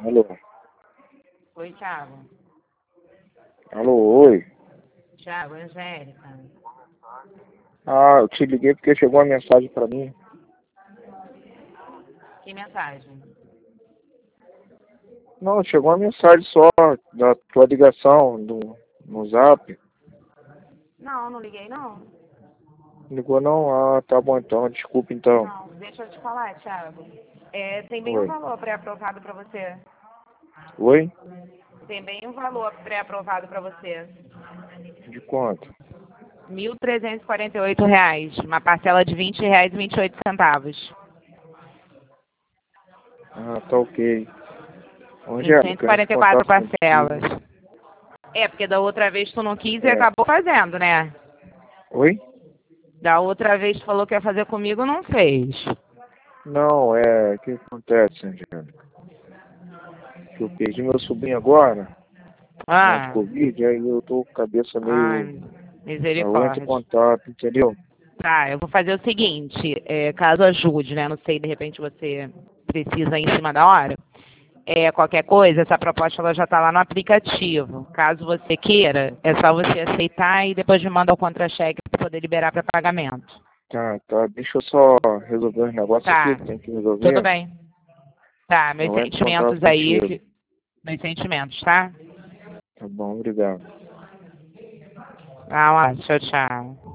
Alô? Oi, Thiago. Alô, oi. Thiago, Angélica. Ah, eu te liguei porque chegou uma mensagem pra mim. Que mensagem? Não, chegou uma mensagem só da tua ligação no Zap. Não, não liguei, não. Ligou não? Ah, tá bom então. Desculpa então. Não, deixa eu te falar, Thiago. Tem bem um Oi. valor pré-aprovado para você. Oi? Tem bem um valor pré-aprovado para você. De quanto? R$ 1.348. Uma parcela de R$ 20,28. Ah, tá ok. Em Angélica, entre em 144 contato parcelas. contigo. Porque da outra vez tu não quis e É. acabou fazendo, né? Oi? Da outra vez tu falou que ia fazer comigo, não fez. Não, o que acontece, Angélica? Que eu perdi meu sobrinho agora, né, de Ah, Covid, aí eu tô com a cabeça meio. ai, Eu entro em misericórdia. contato, entendeu? Tá, eu vou fazer o seguinte, caso ajude, né? Não sei, de repente você precisa em cima da hora. Qualquer coisa, essa proposta ela já está lá no aplicativo. Caso você queira, é só você aceitar e depois me manda o contra-cheque para poder liberar para pagamento. Tá, tá. Deixa eu só resolver os negócios aqui Tá, que tem que tudo resolver. bem. Tá, meus Eu entro em contato sentimentos aí, contigo. meus sentimentos, tá? Tá bom, obrigado. Tá, tchau, tchau.